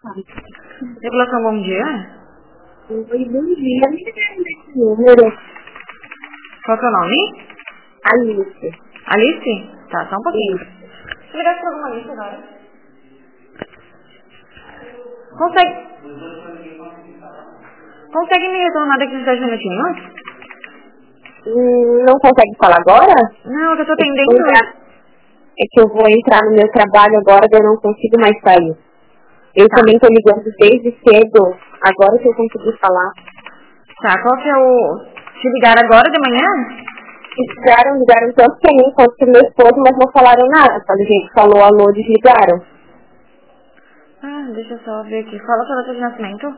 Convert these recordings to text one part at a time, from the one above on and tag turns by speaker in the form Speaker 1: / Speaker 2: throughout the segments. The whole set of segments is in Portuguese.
Speaker 1: Regulação, bom dia.
Speaker 2: Oi, bom dia. Me ligaram desse número.
Speaker 1: Qual é o seu nome?
Speaker 2: Alice.
Speaker 1: Alice? Tá, só um pouquinho. Deixa eu ligar para alguma lista agora. Consegue me retornar daqui uns 10 minutinhos?
Speaker 2: Não consegue falar agora?
Speaker 1: Não, eu tô atendendo.
Speaker 2: É que eu vou entrar no meu trabalho agora, eu não consigo mais sair. Eu também tô ligando desde cedo, agora que eu consegui falar.
Speaker 1: Tá, qual que é o... Te ligaram agora de manhã?
Speaker 2: Ligaram tanto pra mim quanto pro meu esposo, mas não falaram nada. Quando a gente falou alô, desligaram.
Speaker 1: Ah, deixa eu só ver aqui. Fala a sua data de nascimento.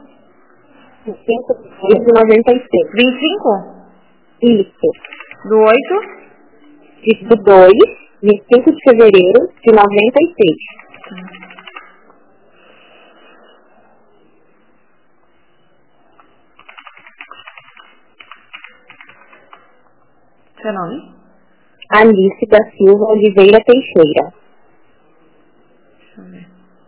Speaker 2: 5/96.
Speaker 1: 25?
Speaker 2: Isso.
Speaker 1: Do 8?
Speaker 2: Do 2, 25 de fevereiro de 96.
Speaker 1: Seu nome?
Speaker 2: Alice da Silva Oliveira Teixeira.
Speaker 1: Deixa eu ver.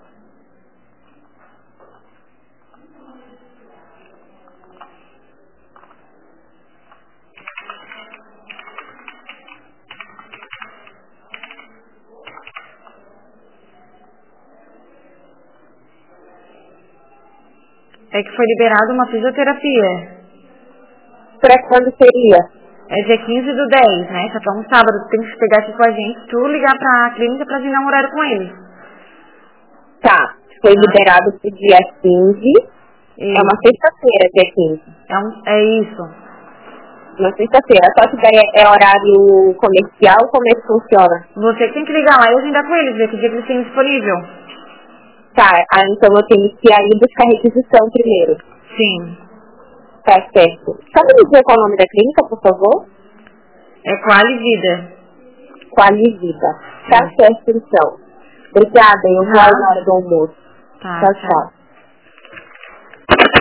Speaker 1: É que foi liberada uma fisioterapia.
Speaker 2: Pra quando seria?
Speaker 1: É dia 15 do 10, né? Só que é um sábado, tu tem que pegar aqui com a gente, tu ligar pra clínica pra agendar um horário com eles.
Speaker 2: Tá, foi liberado pro dia 15.
Speaker 1: Isso.
Speaker 2: É uma sexta-feira, dia 15.
Speaker 1: É isso.
Speaker 2: Uma sexta-feira. Só que daí é horário comercial, como é que funciona?
Speaker 1: Você que tem que ligar lá e agendar com eles, ver que dia que eles têm disponível.
Speaker 2: Tá, então eu tenho que ir aí buscar requisição primeiro.
Speaker 1: Sim.
Speaker 2: Tá certo. Sabe me dizer qual é o nome da clínica, por favor?
Speaker 1: É Quali Vida.
Speaker 2: Quali Vida. Tá certo, então. Obrigada, eu vou na hora do almoço.
Speaker 1: Tá,
Speaker 2: Tchau, tchau.